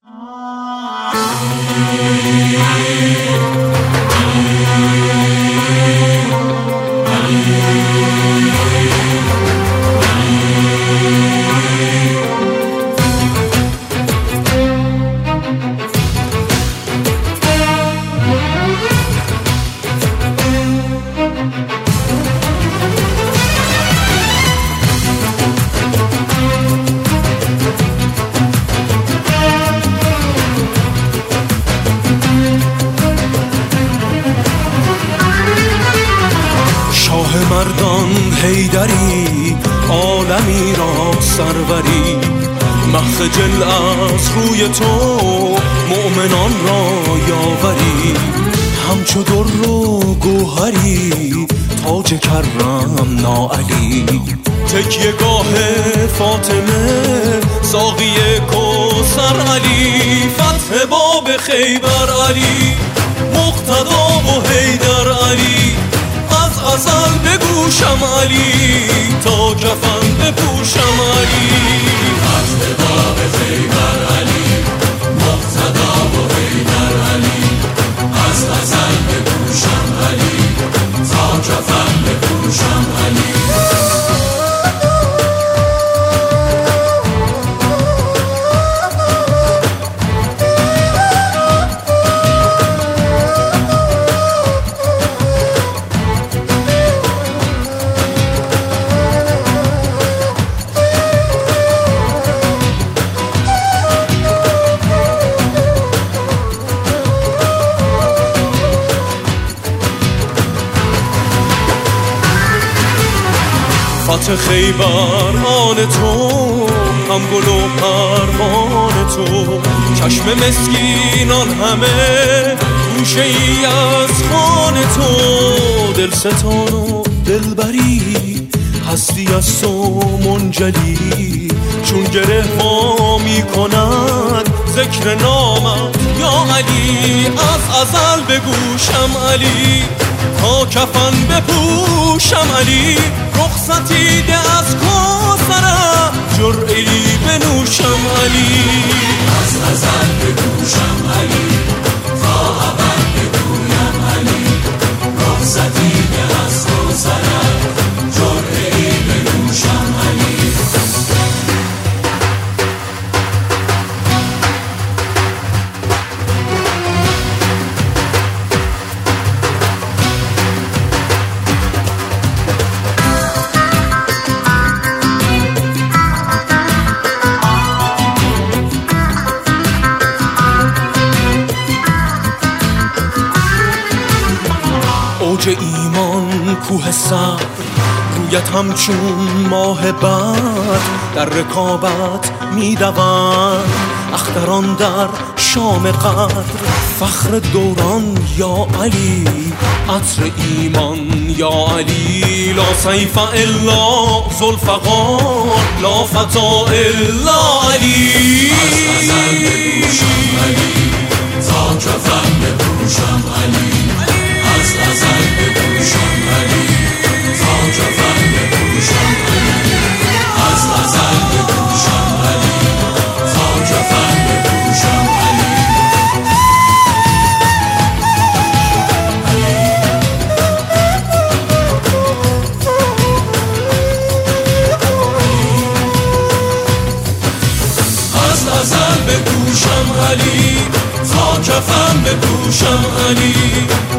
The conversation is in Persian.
مردان حیدری عالمی را سروری، مخجل از روی تو مؤمنان را یاوری، همچو در و گوهری تاج کرم ناعلی، تکیه گاه فاطمه ساقی کوثر علی، فتح باب خیبر علی، مقتدا و حیدر علی، از ازل بگوشم علی تا کفن بپوشم علی، فتح باب خیبر علی، مقتدا و حیدر علی، از ازل بگوشم علی تا کفن بپوشم علی. فتح خیبر آن تو، هم گل و پروان تو، چشم مسکینان همه گوشه ای از خان تو، دلستان و دلبری هستی از تو منجلی، چون گره وا می کند ذکر نامت یا علی، از ازل بگوشم علی تا کفن بپوشم علی، رخصتی ده از کوثرم جرعی بنوشم علی، از ازل بگوشم علی تا ابد بگویم علی، رخصتی ده از کوثرم جرعی بنوشم علی. اوج ایمان کوه صبر، رویت همچون ماه بد در رکابت میدوند، اختران در شام قدر فخر دوران یا علی، عطر ایمان یا علی، لا سیف الا ذوالفقار، لا فتا الا علی، از ازل بگوشم علی تا کفن بپوشم علی، از ازل بپوشم علی تا کفن بپوشم علی، از ازل بپوشم علی تا کفن بپوشم علی. از ازل بپوشم علی تا کفن بپوشم علی.